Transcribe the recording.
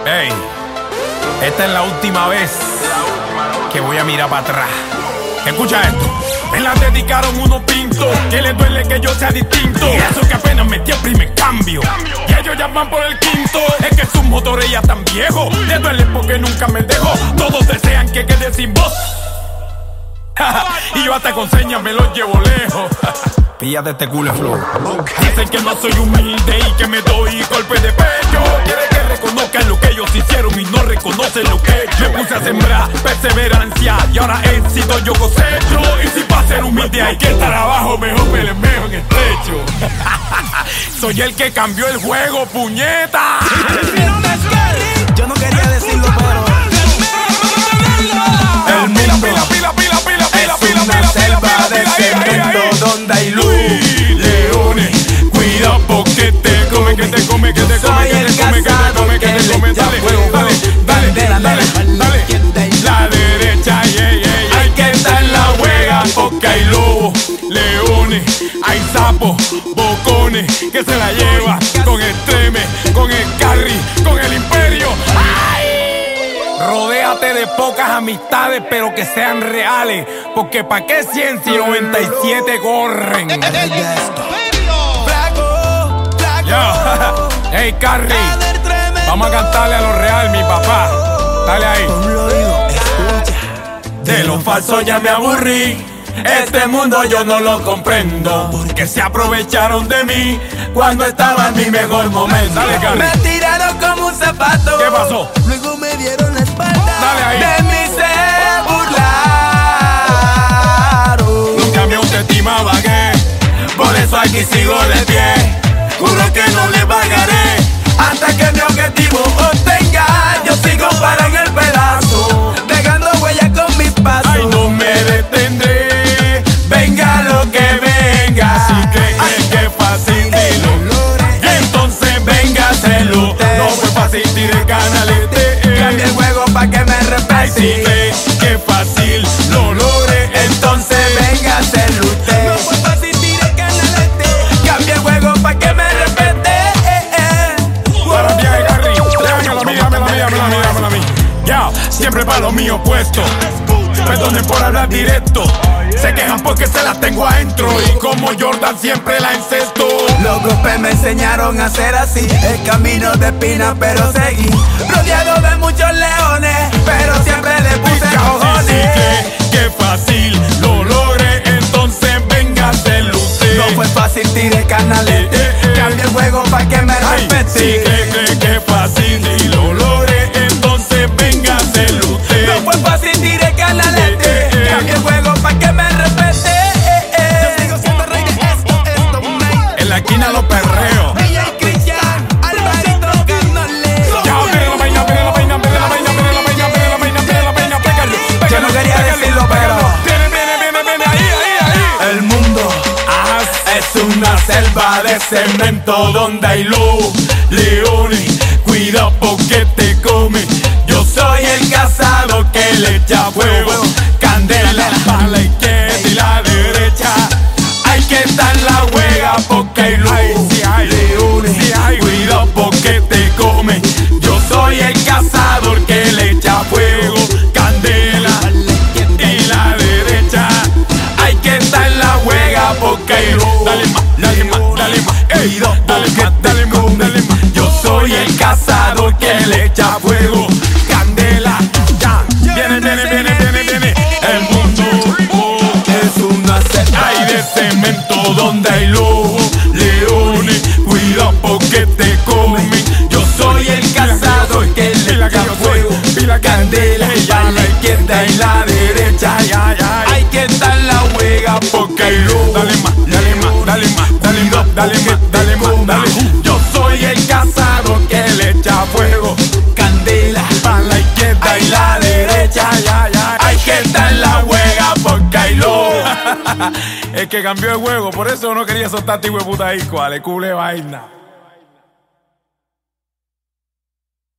Ey, esta es la última vez que voy a mirar para atrás. Escucha esto. Me la dedicaron unos pintos que les duele que yo sea distinto. Y eso que apenas metí el primer cambio. Y ellos ya van por el quinto. Es que sus motores ya están viejos. Les duele porque nunca me dejo. Todos desean que quede sin voz. Y yo hasta con señas me los llevo lejos. Píllate este culo flow. Dicen que no soy humilde y que me doy golpe de pecho. Quieren que reconozcan lo que ellos hicieron y no reconocen lo que he hecho. Me puse a sembrar perseverancia y ahora éxito yo cosecho. Y si para ser humilde hay que estar abajo, mejor me le meo en el techo. Soy el que cambió el juego, puñeta. Yo no quería decirlo, pero el mundo es una selva de cemento donde hay luz, leones, cuida porque te come, que te come, que te come, que te come, que te come, que te come. Dale, la derecha, hay que estar en la juega porque hay lobos, leones, hay sapos, bocones que se la lleva con el treme, con el carry, con el imperio. Rodéate de pocas amistades, pero que sean reales. Porque pa' qué 100 si 97 corren. Yo, hey Carrie, vamos a cantarle a lo real, mi papá. Dale ahí. De lo falso ya me aburrí. Este mundo yo no lo comprendo. Porque se aprovecharon de mí cuando estaba en mi mejor momento. Dale, Carrie. Me tiraron como un zapato. ¿Qué pasó? Luego me dieron la espalda. Dale ahí. De mí se burlaron. Nunca mi autoestima bagué. Por eso aquí sigo de pie. Juro que no le pagaré Hasta que mi objetivo obtenga. Yo sigo para en el pedazo, dejando huella con mis pasos. Ay, no me detendré. Venga lo que venga. Si crees que es fácil, dilo. Entonces véngaselo. No fue fácil, tire canalete. Cambia el juego pa' que me Ay, si respete. crees que es fácil, lo logré. Entonces véngaselo usted. No fue fácil, tire canalete. Cambia el juego pa' que me respete. Para mí, Gary, déjame la mía. Ya, siempre para lo mío puesto. Perdonen por hablar directo. Se quejan porque se las tengo adentro. Y como Jordan siempre la encesto. Los grupos me enseñaron a ser así. El camino de espina pero seguí. Rodeado de muchos leones, pero siempre le puse cojones. Si que fácil lo logré, entonces véngaselo usted. No fue fácil, tiré canalete. Cambia el juego pa' que me Ay, respete. si cree que es fácil y lo logré, entonces véngaselo usted. No fue fácil, tiré canalete. Cambia el juego pa' que me respete. Yo sigo siendo rey de esto, man. En la esquina los perreos. DJ Cristian, Alvarito Canole. Yo no quería decirlo, pero Viene, ahí. el mundo Es una selva de cemento donde hay lobos, leones, cuida porque te come. Yo soy el cazador que le echa fuego, candela para la izquierda y la derecha. Hay que estar en la juega porque hay lobos, leones, cuida porque te come. Yo soy el cazador que le echa fuego, candela y la derecha. Hay que estar en la juega porque hay lobos. Dale más, ey, dale más. Yo soy el cazador que le echa fuego, candela. Ya, viene. El mundo es una selva hay de cemento donde hay lobos, leones, cuida porque te comen. Yo soy el cazador que le echa fuego, candela a la izquierda y la derecha. Hay que estar en la juega porque hay lobos. Dale más. Yo soy el cazador que le echa fuego, candela para la izquierda y la derecha. Hay que estar en la juega porque hay lobos. Es que cambió el juego, por eso no quería soltar tipo de puta ahí, cuál es cule vaina.